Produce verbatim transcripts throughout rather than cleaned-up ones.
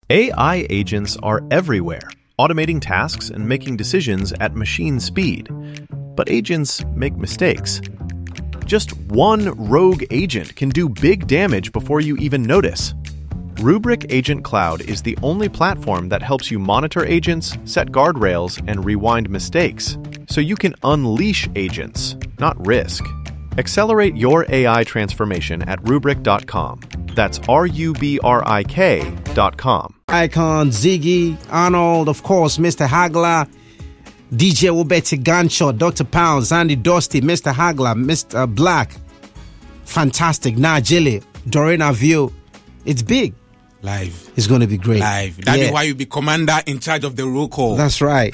A I agents are everywhere, automating tasks and making decisions at machine speed. But agents make mistakes. Just one rogue agent can do big damage before you even notice. Rubrik Agent Cloud is the only platform that helps you monitor agents, set guardrails, and rewind mistakes, so you can unleash agents, not risk. Accelerate your A I transformation at rubrik dot com. That's R U B R I K dot com. Icon, Ziggy, Arnold, of course, Mister Hagler, D J Wobeti Gunshot, Doctor Pounds, Andy Dosty, Mister Hagler, Mister Black, fantastic, Najili, Dorina View. It's big. Live. It's going to be great. Live. That yeah. is why you be commander in charge of the roll call. That's right.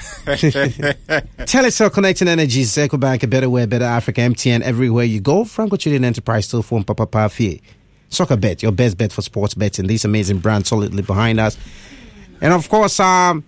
Telecel Connecting Energies, EcoBank, a better way, better Africa, M T N, everywhere you go. Franco Chilean Enterprise, still phone, Papa Pafi. Soccer Bet, your best bet for sports betting. These amazing brands solidly behind us. And of course, um,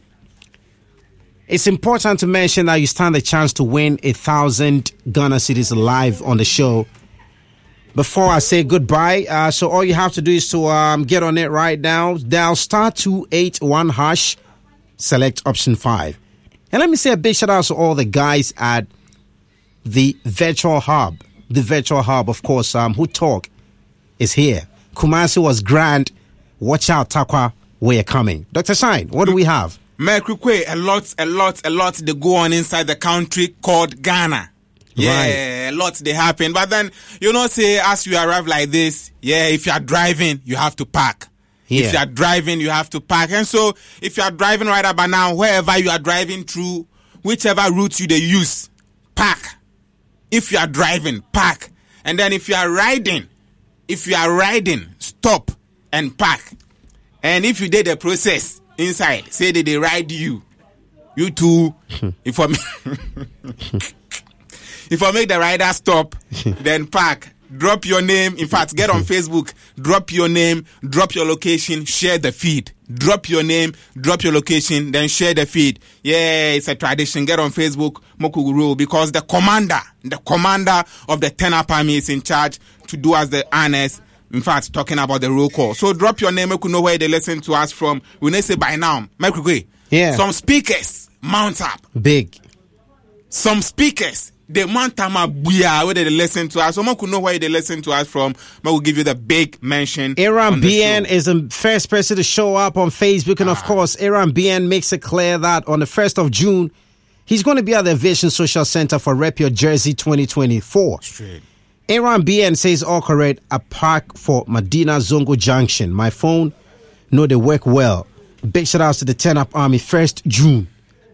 it's important to mention that you stand a chance to win a thousand Ghana cedis live on the show. Before I say goodbye, uh, so all you have to do is to um, get on it right now. Dial star two eight one hash, select option five. And let me say a big shout out to all the guys at the Virtual Hub. The Virtual Hub, of course, um, who talk is here. Kumasi was grand. Watch out, Takwa, where you're coming. Doctor Shine, what do we have? Merkukwe, a lot, a lot, a lot they go on inside the country called Ghana. Yeah, right. A lot they happen. But then, you know, say, as you arrive like this, yeah, if you are driving, you have to park. Yeah. If you are driving, you have to park. And so, if you are driving right about now, wherever you are driving through, whichever route you they use, park. If you are driving, park. And then if you are riding, if you are riding, stop and park. And if you did the process inside, say that they ride you, you too, if I if I make the rider stop, then park, drop your name. In fact, get on Facebook, drop your name, drop your location, share the feed. Drop your name, drop your location, then share the feed. Yeah, it's a tradition. Get on Facebook, Mokuguru, because the commander, the commander of the ten-up army is in charge to do as the honors. In fact, talking about the roll call. So drop your name, we could know where they listen to us from. We need to say by now, Mokuguru. Yeah. Some speakers mount up. Big. Some speakers. The Montama Buya, where they listen to us. Someone could know where they listen to us from, but we'll give you the big mention. Aaron B N is the first person to show up on Facebook. And ah. of course, Aaron B N makes it clear that on the first of June, he's going to be at the Aviation Social Center for Rep Your Jersey twenty twenty-four. Straight. Aaron B N says all correct. A park for Medina Zongo Junction. My phone, no, they work well. Big shout outs to the ten-up Army, first of June.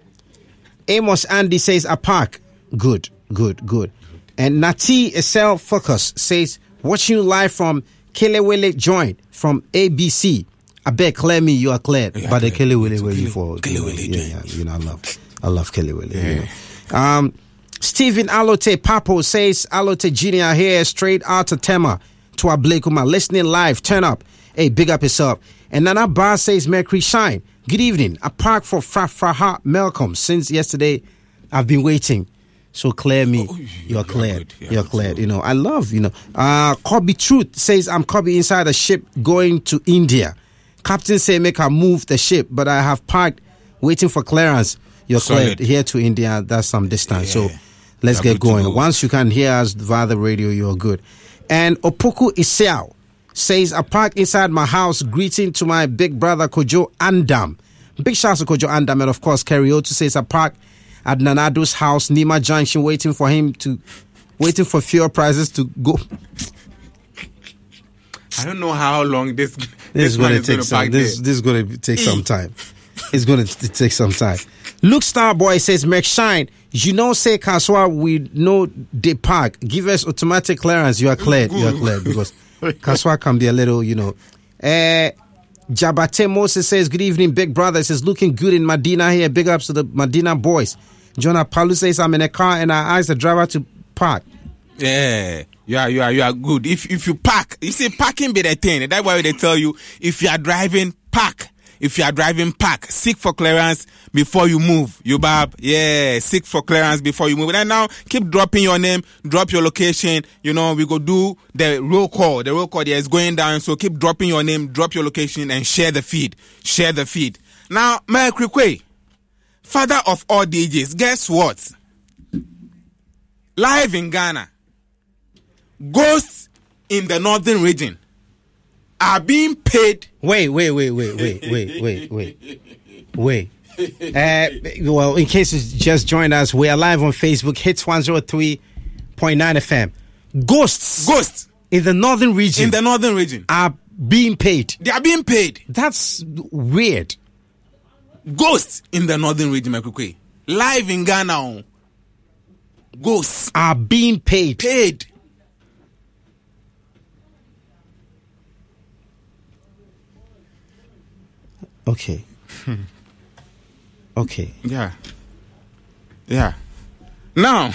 Amos Andy says a park. Good. Good, good. And Nati Esel Focus says, watching you live from Kelewele Joint from A B C. I bet clear me, you are cleared. Yeah, but the Kelewele where you for. Kelewele yeah, yeah, you know, I love, I love Kelewele. Yeah. You know. Um, Stephen Alote Papo says, Alote Junior here, straight out of Tema to Ablekuma, listening live. Turn up. Hey, big up yourself. And Nana Bar says, Mercury Shine. Good evening. A park for Fafaha Malcolm. Since yesterday, I've been waiting. So clear me, oh, you're cleared. You're, you're cleared. So. You know, I love, you know. Uh, Kobe Truth says, I'm Kobe inside a ship going to India. Captain say, make her move the ship, but I have parked waiting for clearance. You're Solid. Cleared here to India. That's some distance. Yeah, so let's get going. Go. Once you can hear us via the radio, you're good. And Opoku Isao says, I park inside my house, greeting to my big brother Kojo Andam. Big shout out to Kojo Andam. And of course, Kariotu says, I park at Nanado's house, Nima Junction, waiting for him to, waiting for fuel prices to go. I don't know how long this this, this is going to take some. This, this is going to take some time. It's going to take some time. Luke Starboy says, Merk Shine, you know, say Kaswa, we know the park. Give us automatic clearance. You are cleared. You are cleared because Kaswa can be a little, you know. Uh, Jabate Moses says, good evening, big brother. Says, looking good in Medina here. Big ups to the Medina boys. Jonah Palu says, I'm in a car and I asked the driver to park. Yeah, you are, you are, you are good. If if you park, you see, parking be the thing. That's why they tell you, if you are driving, park. if you are driving, park. Seek for clearance before you move. You bab, yeah, seek for clearance before you move. And now, keep dropping your name, drop your location. You know, we go do the roll call. The roll call there is going down, so keep dropping your name, drop your location, and share the feed. Share the feed. Now, Mike Krikwe, father of all D Js, guess what? Live in Ghana, ghosts in the northern region are being paid. Wait, wait, wait, wait, wait, wait, wait, wait, wait. Uh, well, in case you just joined us, we are live on Facebook, Hits one oh three point nine F M. Ghosts, Ghosts in the northern region, in the northern region are being paid. They are being paid. That's weird. Ghosts in the northern region, Mekukwe. Live in Ghana, ghosts are being paid. Paid. Okay. Okay. Yeah. Yeah. Now,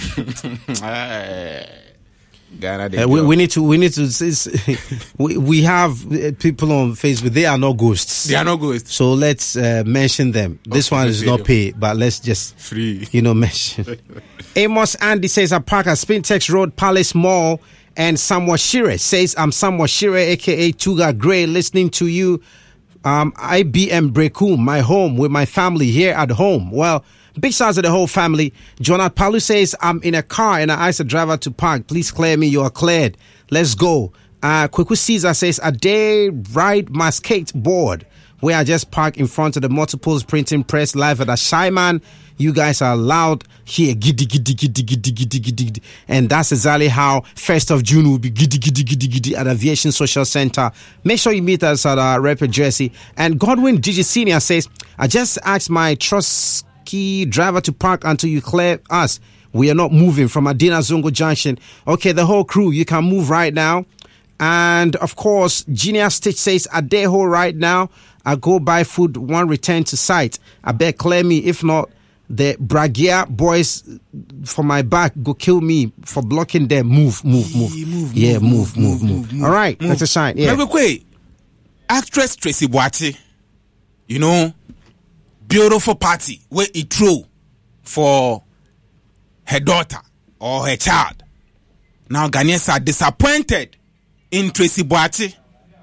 Ghana, uh, we, we need to. We need to. we we have people on Facebook. They are not ghosts. They are not ghosts. So let's uh, mention them. This okay, one is not paid, but let's just free. You know, mention. Amos Andy says I park at Spintex Road, Palace Mall, and Samuel Shire says I'm Samuel Shire, aka Tuga Gray, listening to you. Um, I B M Breku, my home with my family here at home. Well, big shouts to the whole family. Jonathan Palu says, I'm in a car and I asked the driver to park. Please clear me. You are cleared. Let's go. Uh, Kweku Caesar says, a day ride my skateboard where I just park in front of the multiples printing press live at a Shyman. You guys are loud here. Giddy, giddy, giddy, giddy, giddy, giddy, giddy. And that's exactly how first of June will be giddy, giddy, giddy, giddy at Aviation Social Center. Make sure you meet us at our Rapid Jersey. And Godwin Gigi Senior says, I just asked my Trotsky driver to park until you clear us. We are not moving from Adina Zungo Junction. Okay, the whole crew, you can move right now. And of course, Genius Stitch says, Adeho right now. I go buy food, one return to site. I beg clear me. If not, the Bragia boys for my back go kill me for blocking them. Move, move, move. Yeah, move, yeah, move, move, move. move, move. All right, move. Let's a shine. Yeah. Wait, actress Tracy Boati, you know, beautiful party where it threw for her daughter or her child. Now Ghanaians are disappointed in Tracy Boati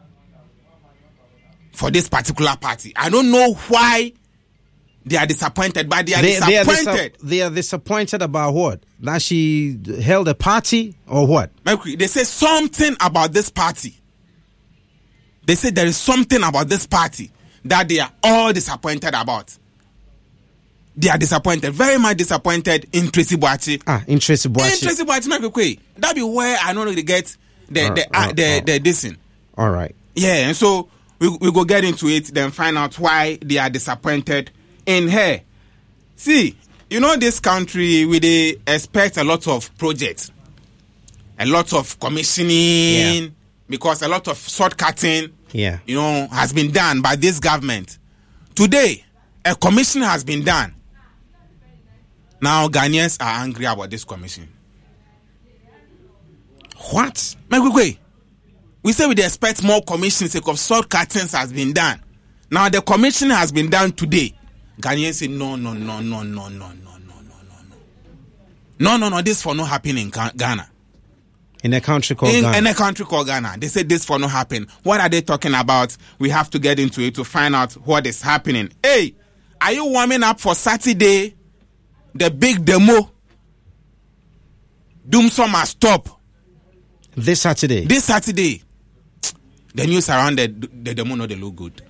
for this particular party. I don't know why. They are disappointed, but they are they, disappointed. They are, dis- they are disappointed about what? That she held a party or what? They say something about this party. They say there is something about this party that they are all disappointed about. They are disappointed, very much disappointed in Tracy Boati. Ah, in Tracy Boati. In Tracy Boati, that be where I know they get the uh, the uh, uh, the, uh, the dissing. All right. Yeah, and so we we go get into it, then find out why they are disappointed in her. See, you know, this country, we they expect a lot of projects, a lot of commissioning, yeah. because a lot of shortcutting, yeah. you know, has been done by this government. Today, a commission has been done. Now, Ghanaians are angry about this commission. What? We say we expect more commissions because shortcuttings has been done. Now, the commission has been done today. Ghanaians say no, no, no, no, no, no, no, no, no, no, no. No, no, no, this for no happen in Ghana. In a country called in, Ghana. In a country called Ghana. They say this for no happen. What are they talking about? We have to get into it to find out what is happening. Hey, are you warming up for Saturday? The big demo? Doom Summer Stop. This Saturday? This Saturday. The news around the, the demo no they look good.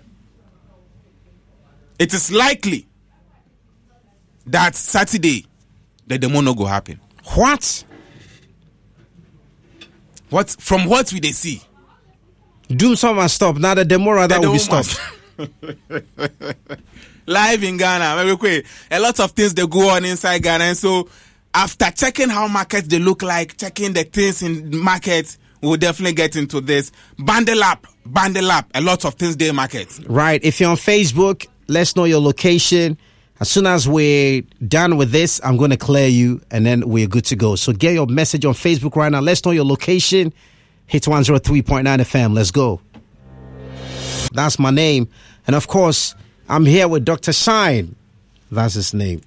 It is likely that Saturday the demo no go happen. What? What from what we they see? Doom Summer Stop. Now the demo rather will be stopped. Live in Ghana, a lot of things they go on inside Ghana, and so after checking how markets they look like, checking the things in markets, we'll definitely get into this. Bundle up, bundle up. A lot of things they market. Right. If you're on Facebook, let's know your location. As soon as we're done with this, I'm going to clear you, and then we're good to go. So get your message on Facebook right now. Let's know your location. Hit one oh three point nine F M. Let's go. That's my name. And of course, I'm here with Doctor Shine. That's his name.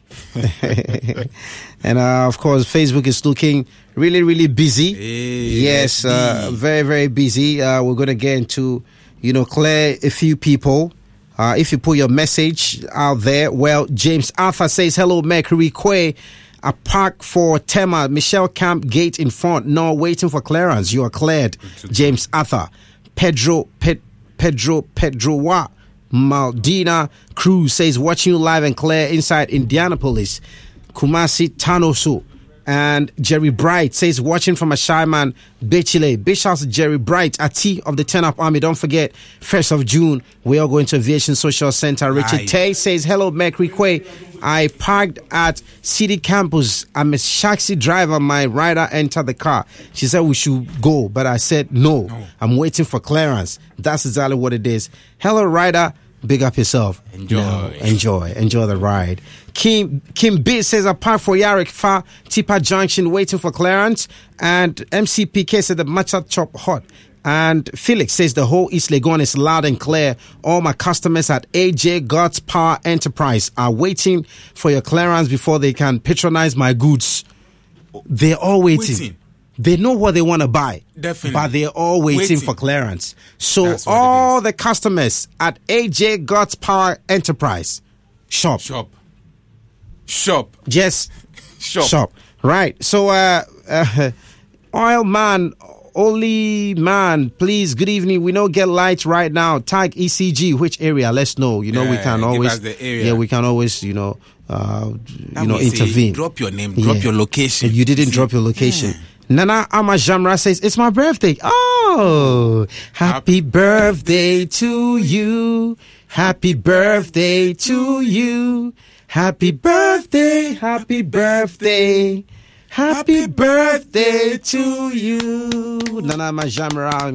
And uh, of course, Facebook is looking really, really busy. Hey, yes, uh, very, very busy. Uh, we're going to get into, you know, clear a few people. Uh, if you put your message out there, well, James Arthur says, hello, Mercury Quay. A park for Tema, Michelle Camp Gate in front. No, waiting for clearance. You are cleared. James Arthur. Pedro, Pe- Pedro, Pedro, Wa. Maldina Cruz says, watching you live and clear inside Indianapolis. Kumasi Tanoso. And Jerry Bright says, watching from a shy man, Bechile. Big shouts to Jerry Bright, a T of the ten Up Army. Don't forget, first of June, we are going to Aviation Social Center. Richard Aye. Tay says, hello, Mercury Quay. I parked at City Campus. I'm a taxi driver. My rider entered the car. She said we should go, but I said no. no. I'm waiting for clearance. That's exactly what it is. Hello, rider. Big up yourself. Enjoy. You know, enjoy. Enjoy the ride. Kim Kim B says, apart for Yarrick Fa Tipa Junction, waiting for clearance. And M C P K said the matcha chop hot. And Felix says the whole East Legon is loud and clear. All my customers at A J God's Power Enterprise are waiting for your clearance before they can patronize my goods. They're all waiting. waiting. They know what they want to buy. Definitely. But they're all waiting, waiting. for clearance. So all the customers at A J God's Power Enterprise, shop. Shop. Shop. Yes. Shop. Shop. Right. So, uh, uh, oil man, Oli man, please, good evening. We don't get lights right now. Tag E C G, which area? Let's know. You know, yeah, we can always, the area. yeah, we can always, you know, uh, you know, intervene. Drop your name, drop yeah. your location. You didn't drop your location. Yeah. Nana Amajamra says, it's my birthday. Oh, happy birthday to you. Happy birthday to you. Happy birthday, happy birthday. Happy birthday to you. Nana Majamra.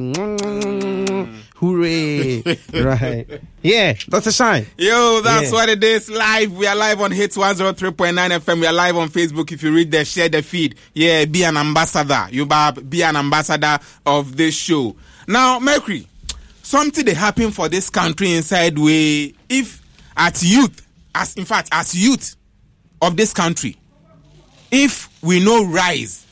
Mm, hooray. Right. Yeah, Doctor Shine. Yo, that's yeah. what it is. Live. We are live on Hits one oh three point nine F M. We are live on Facebook. If you read there, share the feed. Yeah, be an ambassador. You be an ambassador of this show. Now, Mercury, something that happened for this country inside way. If at youth, as in fact, as youth of this country, if we no rise,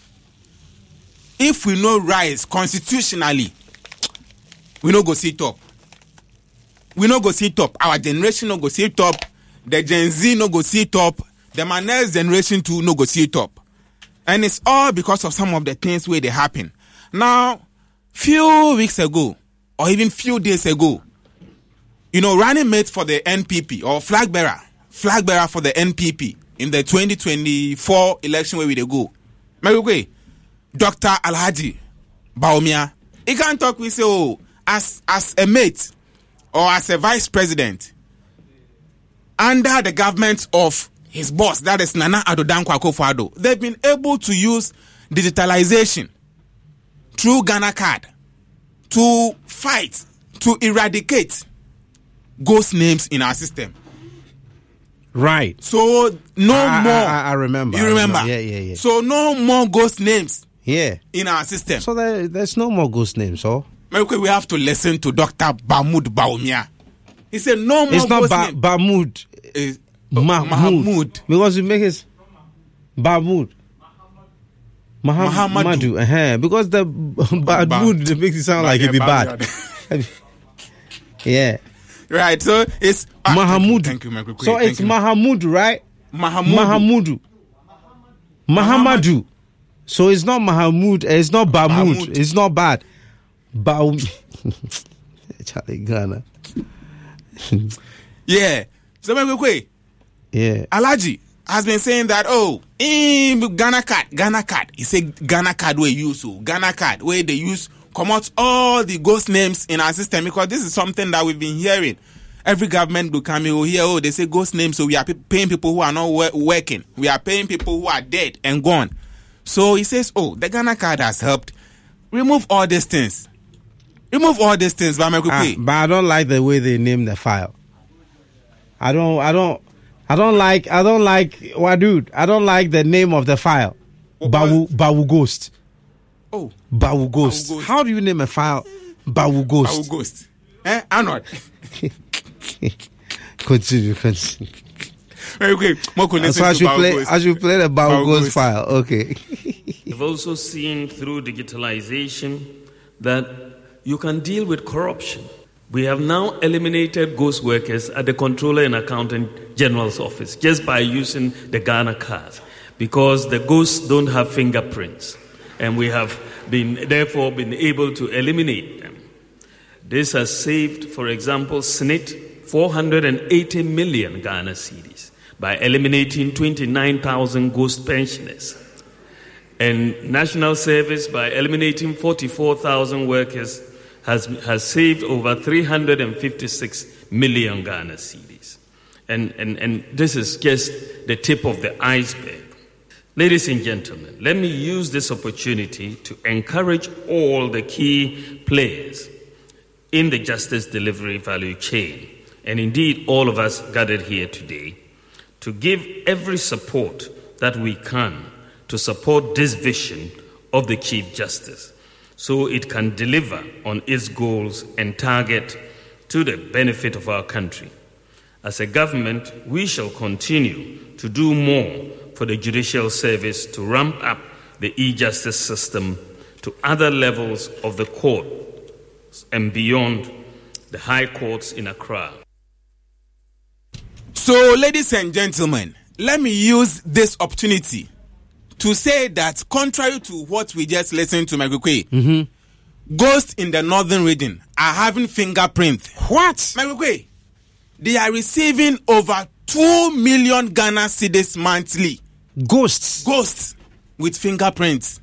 if we no rise constitutionally, we no go sit up. We no go sit up. Our generation no go sit up. The Gen Z no go sit up. The my next generation too no go sit up. And it's all because of some of the things where they happen. Now, few weeks ago, or even few days ago, you know, running mate for the N P P or flag bearer, flag bearer for the N P P in the twenty twenty-four election where we they go. Maybe Doctor Alhaji Bawumia, he can't talk. We say, oh, as as a mate or as a vice president under the government of his boss, that is Nana Addo Dankwa Akufo-Addo, they've been able to use digitalization through Ghana Card to fight, to eradicate ghost names in our system. Right. So no I, more. I, I remember. You remember? I remember? Yeah, yeah, yeah. So no more ghost names. Yeah. In our system. So there, there's no more ghost names, so. Okay, we have to listen to Doctor Mahmood Bawumia. He said no more. It's not ghost ba- name. Mahmood. It's Mahmood. Mahmood. Because you make it Mahmood. Mahamadu. Uh-huh. Because the Mahmood makes it sound like it be bad. Yeah. Right, so it's uh, Mahamudu. Thank you, thank you, so it's Mahamudu, right? Mahamudu. Mahamudu. Mahamadu. So it's not Mahamud. It's not Bamud. Bamud. It's not bad. Baum. Charlie Ghana. Yeah. So yeah. Alhaji has been saying that, oh, in Ghana card, Ghana card. He said Ghana card where you use, so Ghana card where they use come out all the ghost names in our system, because this is something that we've been hearing. Every government will come here, oh, they say ghost names, so we are paying people who are not working. We are paying people who are dead and gone. So he says, oh, the Ghana card has helped. Remove all these things. Remove all these things, but, ah, but I don't like the way they name the file. I don't, I don't, I don't like, I don't like, well, dude, I don't like the name of the file. What, Bawu, Bawu Ghost. Oh. Bawu Ghost. Ghost. How do you name a file Bawu Ghost? Bawu Ghost. Eh? Arnold. Continue, continue. Okay, so I should play. I should play the Bao Ghost file. Okay. We've also seen through digitalization that you can deal with corruption. We have now eliminated ghost workers at the Controller and Accountant General's office just by using the Ghana card, because the ghosts don't have fingerprints, and we have been therefore been able to eliminate them. This has saved, for example, S N I T four hundred eighty million Ghana cedis by eliminating twenty-nine thousand ghost pensioners, and National Service by eliminating forty-four thousand workers has has saved over three hundred fifty-six million Ghana cedis. And, and, and this is just the tip of the iceberg. Ladies and gentlemen, let me use this opportunity to encourage all the key players in the justice delivery value chain, and indeed all of us gathered here today, to give every support that we can to support this vision of the Chief Justice, so it can deliver on its goals and target to the benefit of our country. As a government, we shall continue to do more for the judicial service to ramp up the e-justice system to other levels of the court and beyond the high courts in Accra. So, ladies and gentlemen, let me use this opportunity to say that contrary to what we just listened to, Michael Quay, mm-hmm. ghosts in the northern region are having fingerprints. What? Michael Quay, they are receiving over two million Ghana cedis monthly. Ghosts? Ghosts with fingerprints.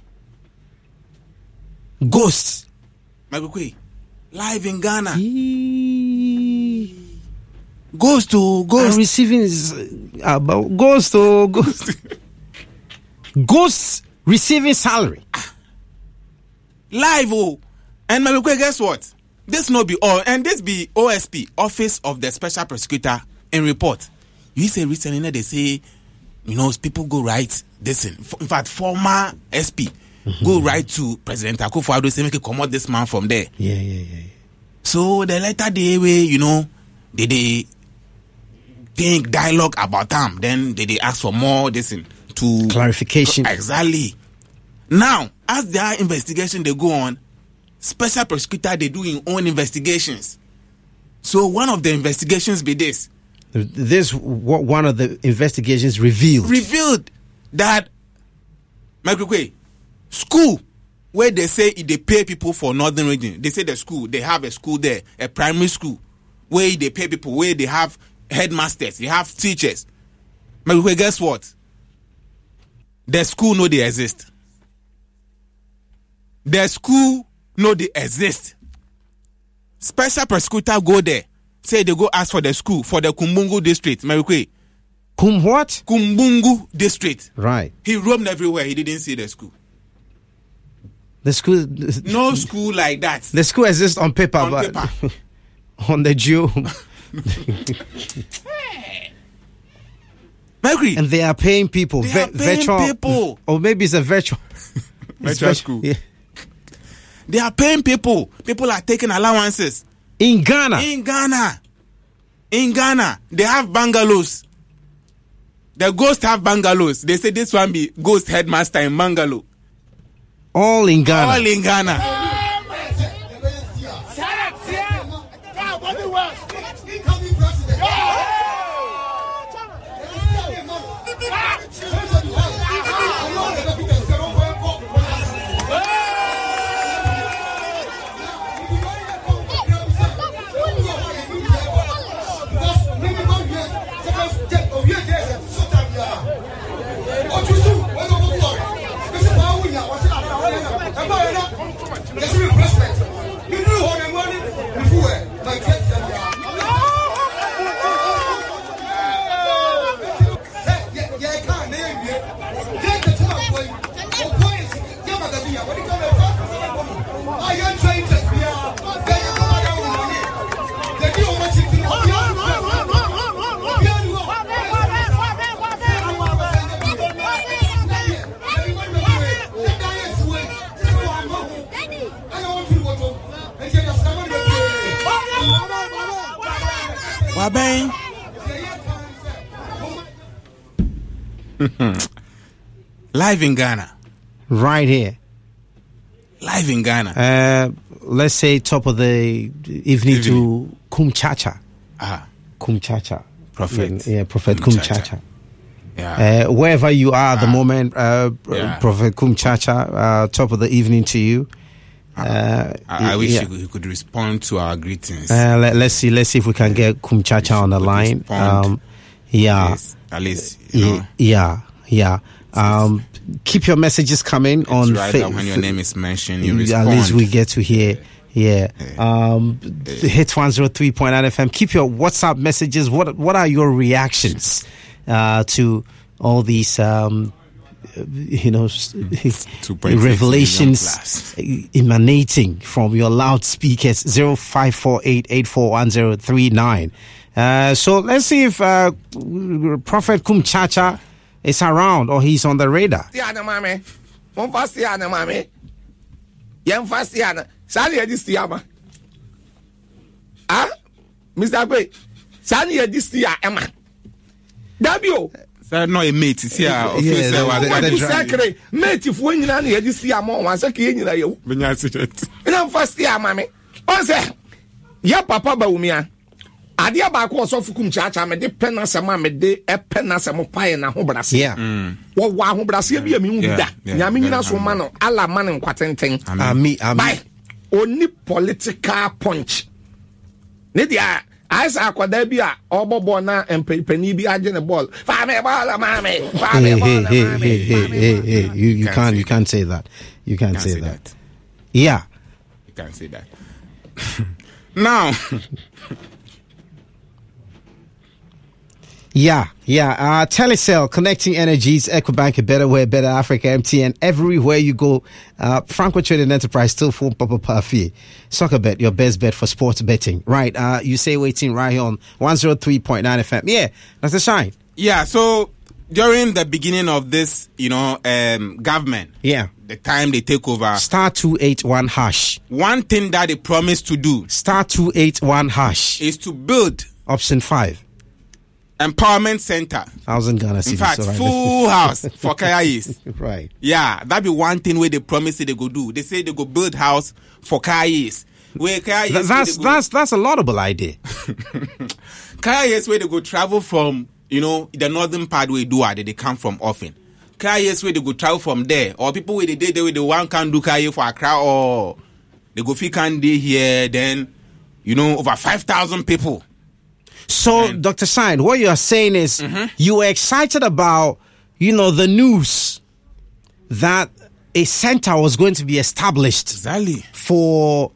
Ghosts? Michael Quay, live in Ghana. Eee. Ghost to ghost. I'm receiving is about ghost to ghost. Ghosts receiving salary. Live, oh. And my people, guess what? This no be all. And this be O S P, Office of the Special Prosecutor, in report. You say recently, they say, you know, people go right. This in, in fact, former S P mm-hmm. go right to President Akufo-Addo, say, make it come out this man from there. Yeah, yeah, yeah. So the later day, way, you know, they they think dialogue about them. Then they, they ask for more this in, to clarification. Exactly. Now, as their investigation they go on, special prosecutor they do in own investigations. So one of the investigations be this. This what one of the investigations revealed. Revealed that Michael Quay, school where they say they pay people for northern region. They say the school, they have a school there, a primary school, where they pay people, where they have headmasters, they have teachers. Michael Quay, guess what? The school know they exist. The school know they exist. Special prosecutor go there, say they go ask for the school for the Kumbungu district. Marikwe. Kum what? Kumbungu district. Right. He roamed everywhere. He didn't see the school. The school. No school like that. The school exists on paper, on but paper. on the geo. Mercury. And they are paying people. They Ve- are paying virtual, people. Or maybe it's a virtual. Virtual school. Yeah. They are paying people. People are taking allowances. In Ghana. In Ghana. In Ghana. They have bungalows. The ghosts have bungalows. They say this one be ghost headmaster in bungalow. All in Ghana. All in Ghana. Abang. Live in Ghana. Right here. Live in Ghana. Uh, let's say top of the evening, evening. to Kumchacha. Ah. Kumchacha. Prophet. Yeah, yeah Prophet Kumchacha. Yeah. Uh, wherever you are at the ah. moment, uh, yeah. Prophet Kumchacha, uh, top of the evening to you. Uh, I, I wish yeah. he could respond to our greetings. Uh, let, let's see. Let's see if we can get Kumchacha on the line. Um, yeah. Yes, at least. You know. Yeah. Yeah. Um, keep your messages coming it's on right fa- when your name is mentioned. You at respond. least we get to hear. Yeah. yeah. Um, yeah. Hit one oh three point nine F M. Keep your WhatsApp messages. What What are your reactions uh, to all these? Um, you know, revelations emanating from your loudspeakers. Zero five four eight eight four one zero three nine. Uh, so let's see if uh, Prophet Kumchacha is around or he's on the radar. Ah, Mister Gray, Sani Edistia Emma. W. Sir, no, a mate is here. Secretary, mate, if when you are near this year, more once a key in the you. When you sit it. And I'm first year, mammy. Oh, sir. Ya papa Baumia. Adia Bako of Kumchacha, me de penasa, mammy, de a penasa mopai and a hobras. Yeah. What one Brasil be a muda. Yamina Sumano, a la man and quatenting. I mean, I mean, only political punch. Nidia. As Aquadabia, Obobona, and Penny be agent a ball. Fame ball, mammy. Hey, hey, hey, hey, hey, hey, hey. You, you can't, you can't say that. You can't, can't say, say that. that. Yeah. You can't say that. Now. Yeah, yeah. Uh, Telecel, connecting energies, Ecobank, a better way, better Africa, M T N, everywhere you go. Uh, Franco Trading Enterprise, still full Papa Parfait. Soccer bet, your best bet for sports betting. Right. Uh, you say waiting right here on one oh three point nine F M. Yeah, that's the shine. Yeah, so during the beginning of this, you know, um, government. Yeah. The time they take over. Star two eight one hash. One thing that they promised to do. Star two eight one hash. Is to build. Option five. Empowerment Center. Thousand Ghana In fact, right. Full house for Kayais. Right. Yeah, that be one thing where they promise they go do. They say they go build house for Kayais. Where Kayais. Th- that's go, that's that's a laudable idea. Kayais where they go travel from, you know, the northern part where do are they, they come from often. Kayais where they go travel from there, or people where they did where the one can do Kayais for Accra, or they go fit can day here. Then, you know, over five thousand people. So, and Doctor Shine, what you are saying is mm-hmm. you were excited about, you know, the news that a center was going to be established exactly. for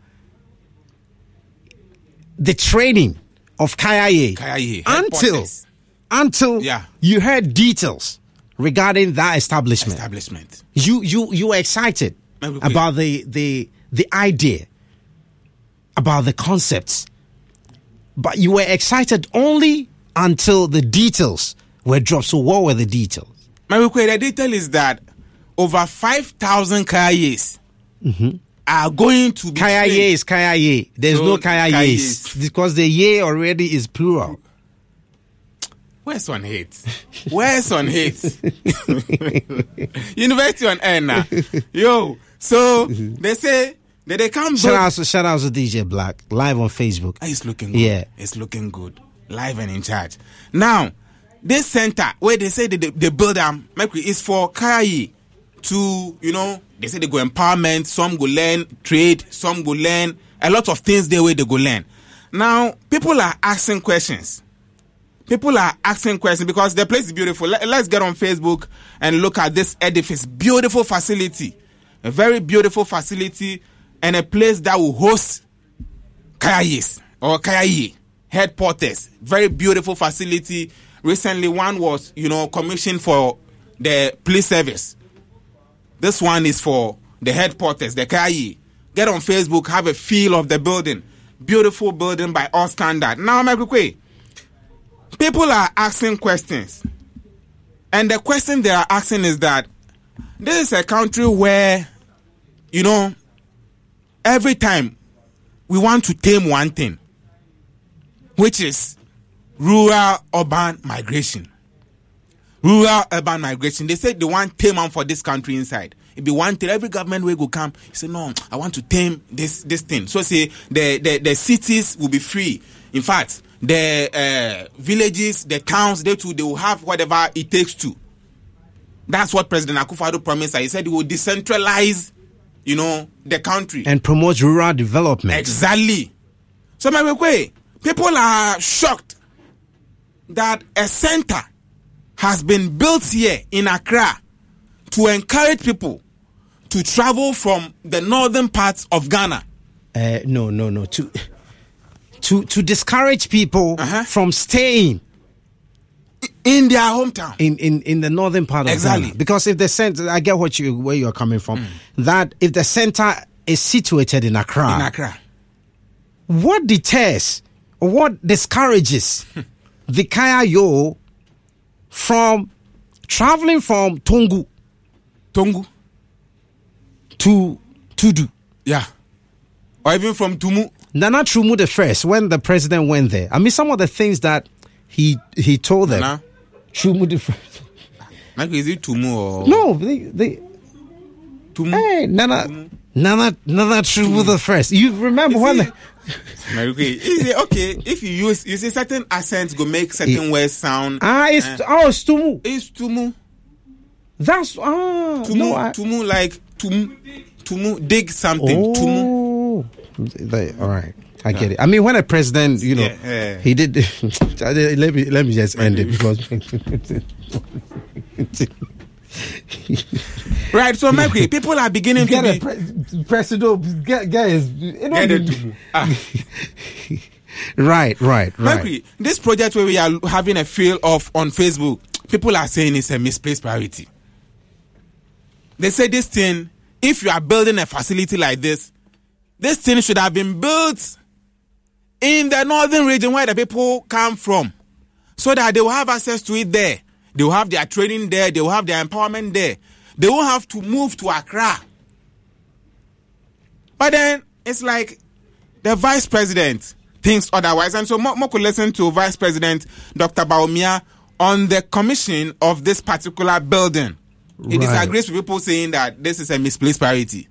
the training of Kayaye. Kayaye. Until, until yeah. you heard details regarding that establishment. Establishment. You you you were excited about the, the the idea, about the concepts. But you were excited only until the details were dropped. So what were the details? My request, the detail is that over five thousand Kayayes mm-hmm. are going to be Kayaye is Kayaye. There's so no Kayayes because the ye already is plural. Where's on hate? Where's on hate? University on air now. Yo, so they say that they come shout out, shout out to D J Black live on Facebook. It's looking good. Yeah, it's looking good. Live and in charge. Now, this center where they say that they, they build them is for Kayaye to, you know, they say they go empowerment, some go learn trade, some go learn a lot of things there where they go learn. Now, people are asking questions. People are asking questions because the place is beautiful. Let, let's get on Facebook and look at this edifice. Beautiful facility. A very beautiful facility and a place that will host Kayayes or Kayaye headquarters. Very beautiful facility. Recently, one was, you know, commissioned for the police service. This one is for the headquarters, the Kayaye. Get on Facebook, have a feel of the building. Beautiful building by all standard. Now, Mekwe, people are asking questions. And the question they are asking is that this is a country where, you know, every time we want to tame one thing, which is rural-urban migration. Rural-urban migration. They say they want tame am for this country inside. It be one thing. Every government will go come. You say, no, I want to tame this this thing. So say the, the, the cities will be free. In fact, the uh, villages, the towns, they too, they will have whatever it takes to. That's what President Akufo-Addo promised. He said he will decentralize, you know, the country. And promote rural development. Exactly. So, my way, people are shocked that a center has been built here in Accra to encourage people to travel from the northern parts of Ghana. Uh, no, no, no. To to to discourage people Uh-huh. from staying In their hometown. in, in, in the northern part of Exactly. Ghana. Because if the center, I get what you where you're coming from. That if the center is situated in Accra, In Accra. what deters or what discourages the Kayayo from traveling from Tongu Tongu. to Tudu? Yeah. Or even from Tumu. Nana Trumu the first, when the president went there, I mean, some of the things that he he told them. Nana? Trumu the first. Like, is it Tumu or No, they, they Tumu? hey, Nana, Nana, Nana Trumu the first. You remember when? Is The, it- okay. Is it okay if you use you see certain accents go make certain It- words sound ah, it's eh, oh, it's Tumu. it's Tumu. That's ah, Tumu, no, I, Tumu like Tumu Tumu dig something. Tumu. Oh, they, all right. I get it. I mean, when a president, you know, Yeah, yeah. he did. let me let me just end it because. Right, so Mikey, people are beginning Get to a be pre- president. Get get his. It don't Get it be- Tumu. Ah. Right, right, right. Mercury, this project where we are having a feel of on Facebook, people are saying it's a misplaced priority. They say this thing, if you are building a facility like this, this thing should have been built in the northern region where the people come from, so that they will have access to it there. They will have their training there. They will have their empowerment there. They won't have to move to Accra. But then it's like the vice president thinks otherwise. And so Mo could listen to Vice President Doctor Bawumia on the commission of this particular building. He Right. disagrees with people saying that this is a misplaced priority.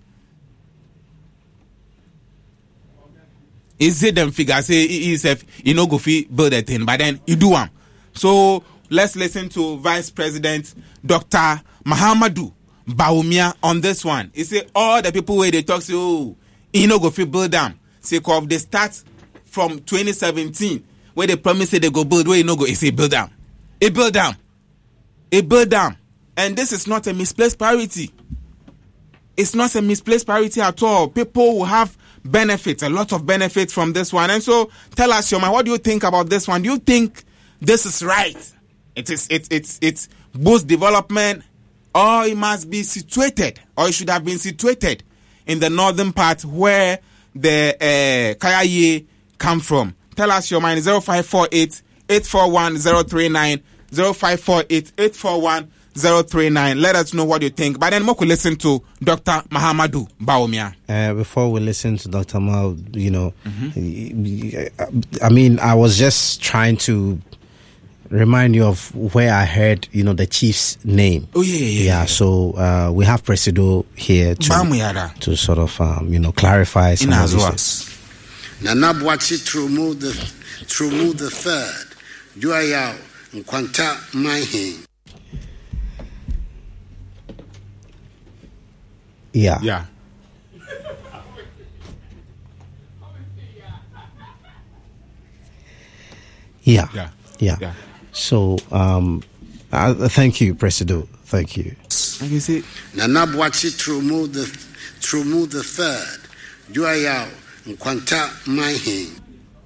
Is it them figure say he if you know go fi build a thing, but then you do one. So let's listen to Vice President Doctor Mahamadou Bawumia on this one. He say all the people where they talk say, oh, you know go fi build them. Say of they start from twenty seventeen where they promise say they go build, where you know go, he say build them. He build them. He build them. And this is not a misplaced priority. It's not a misplaced priority at all. People will have benefits, a lot of benefits from this one. And so tell us, Yoma, what do you think about this one? Do you think this is right? It is it's it's it's boost development, or it must be situated, or it should have been situated in the northern part where the uh, Kayaye come from. Tell us your mind. zero five four eight, eight four one, zero three nine, zero five four eight, eight four one, zero three nine. Let us know what you think. But then we could listen to Doctor Mahamadou Bawumia. Uh, before we listen to Doctor Mal, you know, I mean, I was just trying to remind you of where I heard, you know, the chief's name. Oh, yeah, yeah, yeah. Yeah, so uh, we have Presido here to, Bamuyada. to sort of, um, you know, clarify some In of as these well. things. Nana Boakye Trumu the Trumu the third, Juayao Nkwanta Maihin. Yeah. Yeah. Yeah. Yeah. Yeah. Yeah. So, um, uh, thank you, Presido. Thank you. And you see, Nana Boakye Trumu the Trumu the third, Juayao Nkwanta Maihin.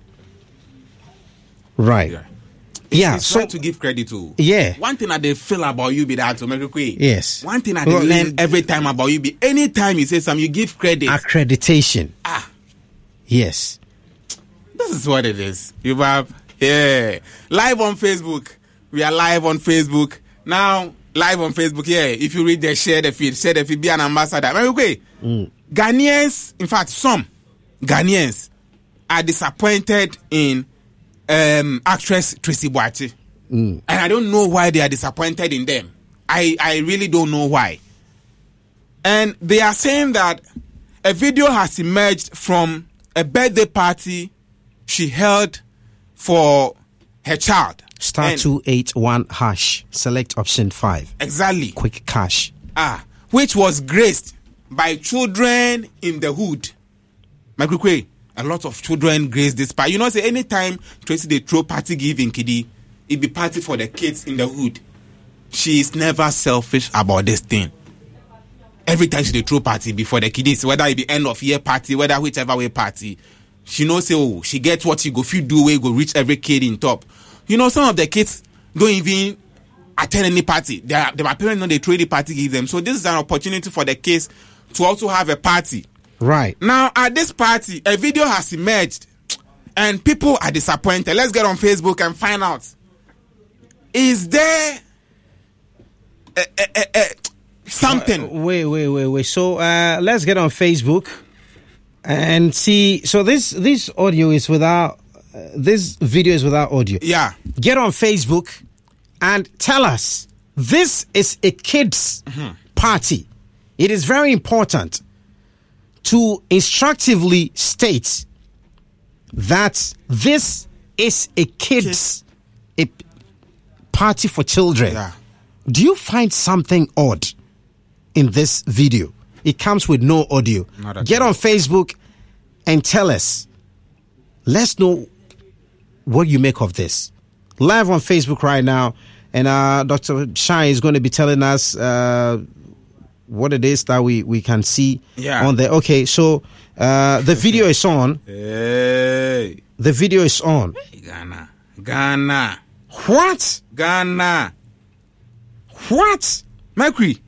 Right. yeah. Yeah. It's So, right to give credit to. yeah. One thing that they feel about you be that to make it quick. Yes. One thing that they Well, learn it- every time about you be anytime you say something, you give credit. Accreditation. ah, Yes. this is what it is. You have yeah. Live on Facebook. We are live on Facebook. Now, live on Facebook, yeah. If you read the share the feed, share the feed, be an ambassador. Very quick. Mm. Ghanaians, in fact, some Ghanaians are disappointed in um, actress Tracy Boache. Mm. And I don't know why they are disappointed in them. I, I really don't know why. And they are saying that a video has emerged from a birthday party she held for her child. Star two eight one hash. Select option five. Exactly. Quick cash. Ah, which was graced by children in the hood. Michael Quay, a lot of children grace this party. You know, say anytime Tracy they throw party give in Kidi, it be party for the kids in the hood. She is never selfish about this thing. Every time she they throw party before the kiddies, whether it be end of year party, whether whichever way party, she knows say, oh, she gets what she go feel do way go reach every kid in top. You know, some of the kids don't even attend any party. Their, their parents know they throw the party give them. So this is an opportunity for the kids to also have a party. Right. Now, at this party, a video has emerged and people are disappointed. Let's get on Facebook and find out. Is there a, a, a, a, something? Uh, wait, wait, wait, wait. So uh, let's get on Facebook and see. So this this audio is without, uh, this video is without audio. Yeah. Get on Facebook and tell us, this is a kids' mm-hmm. party. It is very important to instructively state that this is a kids' a party for children. Yeah. Do you find something odd in this video? It comes with no audio. Get on Facebook and tell us. Let's know what you make of this. Live on Facebook right now. And uh, Doctor Shine is going to be telling us uh, what it is that we, we can see yeah. on there. Okay, so uh, the video is on. Hey. The video is on. Hey, Ghana. Ghana. What? Ghana. What? Mercury.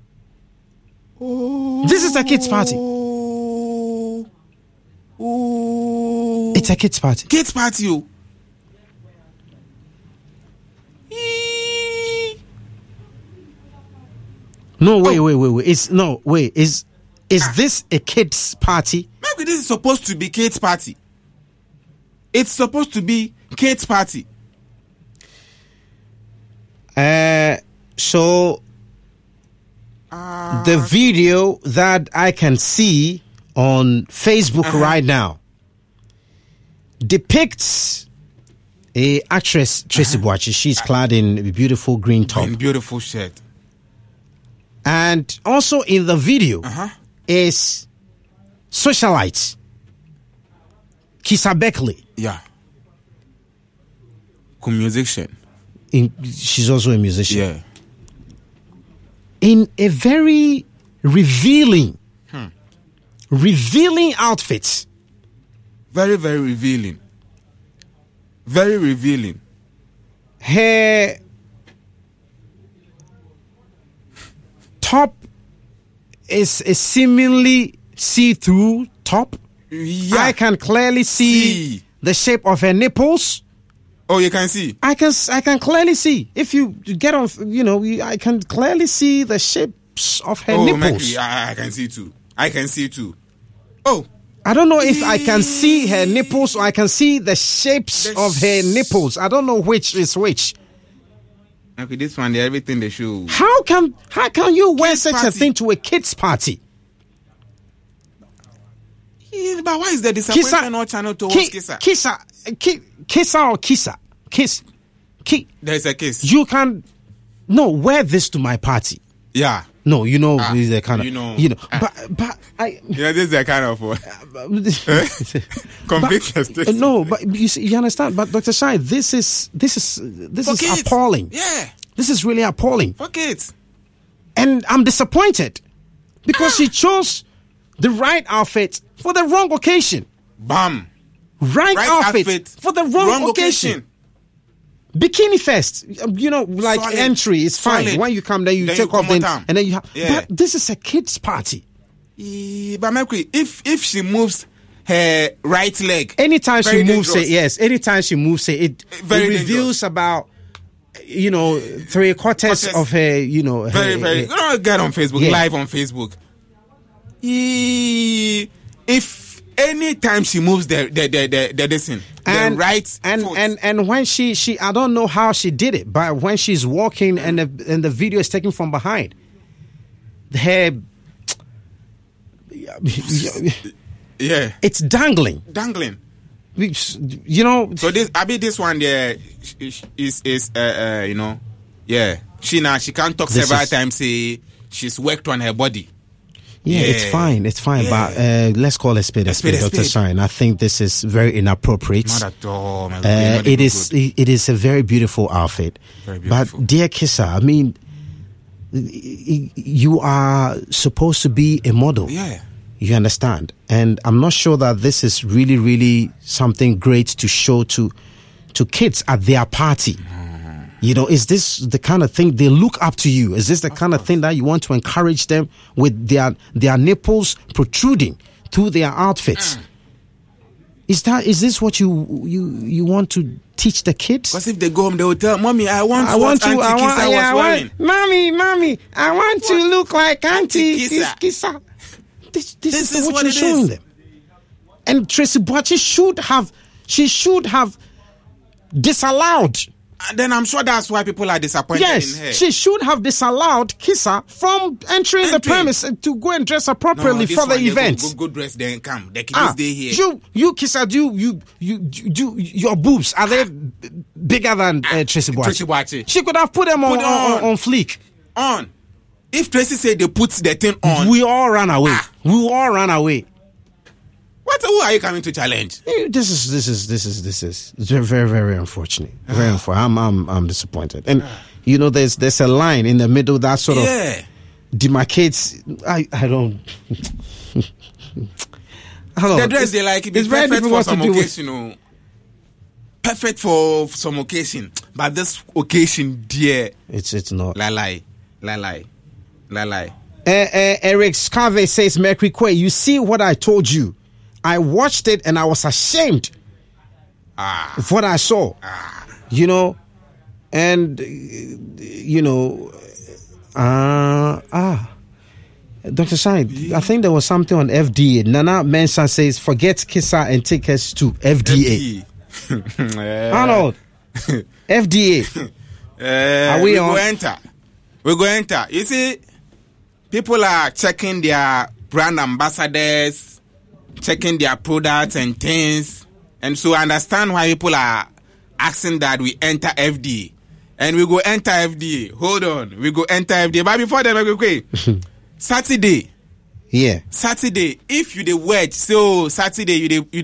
Oh. This is a kids' party. Oh. It's a kids' party. Kids' party, you. No, wait, oh. wait, wait, wait. It's no, wait. Is is ah. this a kids' party? Maybe this is supposed to be kids' party. It's supposed to be kids' party. Uh, so uh, the video that I can see on Facebook uh-huh. right now depicts a actress, Tracy uh-huh. Boache. She's clad in a beautiful green top, in beautiful shirt. And also in the video uh-huh. is socialite Kisa Beckley. Yeah. Cool musician. In, she's also a musician. Yeah. In a very revealing, hmm. revealing outfit. Very, very revealing. Very revealing. Her top is a seemingly see-through top. Yeah. I can clearly see, see the shape of her nipples. Oh, you can see? I can I can clearly see. If you get on, you know, I can clearly see the shapes of her oh, nipples. Oh, I, I can see too. I can see too. Oh. I don't know if I can see her nipples or I can see the shapes the of her nipples. I don't know which is which. Okay, this one, everything they show. How can how can you wear kids such party. a thing to a kids' party? Yeah, but why is there disappointment on channel towards ki, Kisa? Kisa, ki, Kisa or Kisa? Kiss. Ki, there is a kiss. You can, no, wear this to my party. Yeah. No, you know, ah, this is the kind of, you know, you know, ah. but, but I. You know, this is the kind of what? Complete but, No, but you see, you understand, but Doctor Shine, this is, this is, this For is kids. appalling. Yeah. This is really appalling. For kids. And I'm disappointed because ah. she chose the right outfit for the wrong occasion. Bam. Right, right outfit, outfit for the wrong, wrong occasion. occasion. Bikini first, you know, like solid. Entry is fine. Solid. When you come there, you then take you off, then, and then you have. Yeah. But this is a kids' party. Yeah, but Mercury, if if she moves her right leg, anytime she moves dangerous. it, yes, anytime she moves it, it, very it reveals dangerous. about, you know, three quarters Quarters. of her, you know, her, very very. Her, you know, get on Facebook, yeah. live on Facebook. Yeah. If anytime she moves the the the the, the listen, and, the right and foot. and and when she she I don't know how she did it, but when she's walking and the and the video is taken from behind, her yeah, it's dangling, dangling. You know. So this, I mean, this one there is is, is uh, uh, you know, yeah. She now she can't talk several is, times. Say she's worked on her body. Yeah, yeah. It's fine. It's fine. Yeah. But uh, let's call a spade a spade, spade, Doctor Shine. I think this is very inappropriate. Not at all. Man. Uh, it is. Good. It is a very beautiful outfit. Very beautiful. But dear Kissa, I mean, you are supposed to be a model. Yeah. You understand? And I'm not sure that this is really, really something great to show to to kids at their party. Mm. You know, is this the kind of thing they look up to you? Is this the of kind course. of thing that you want to encourage them with their their nipples protruding through their outfits? Mm. Is that is this what you you you want to teach the kids? Because if they go home, they will tell, "Mommy, I want, I want to, I want, Kissa yeah, was I wearing. want, Mommy, Mommy, I want what? to look like Auntie Kissa." Kissa. This, this, this is, is what, what you're it showing is. them. And Tracy Boachi should have, she should have disallowed. And then I'm sure that's why people are disappointed yes, in her. She should have disallowed Kissa from entering Entry. the premise to go and dress appropriately no, for the one, event. Go, go, go dress, then come. The kids ah, stay here. You, you Kissa, do you, you, do your boobs, are they bigger than uh, Tracy Boachi? Tracy Boachi. She could have put them put on, on, on, on fleek. On. If Tracy said they put the thing on, we all ran away. Ah. We all ran away. What? Who are you coming to challenge? This is this is this is this is very very very unfortunate. Very unfortunate. I'm I'm I'm disappointed. And you know, there's there's a line in the middle that sort yeah. of demarcates. I I don't. I don't the dress they like it is perfect for some occasion. You know, perfect for some occasion, but this occasion, dear, it's it's not. La lie, la lie, la lie. Uh, uh, Eric Scarvey says, Mercury Quay, you see what I told you. I watched it and I was ashamed ah. of what I saw. Ah. You know, and, uh, you know, uh, ah. Doctor Shine, yeah. I think there was something on F D A. Nana Mensah says, forget Kissa and take us to F D A. F D A. Arnold, F D A. Uh, Are we, we on? go enter. We go enter. You see, people are checking their brand ambassadors, checking their products and things. And so I understand why people are asking that we enter F D A. And we go enter F D A. Hold on. We go enter F D A. But before then, okay. Saturday. Yeah. Saturday. If you the wedge, so Saturday you the you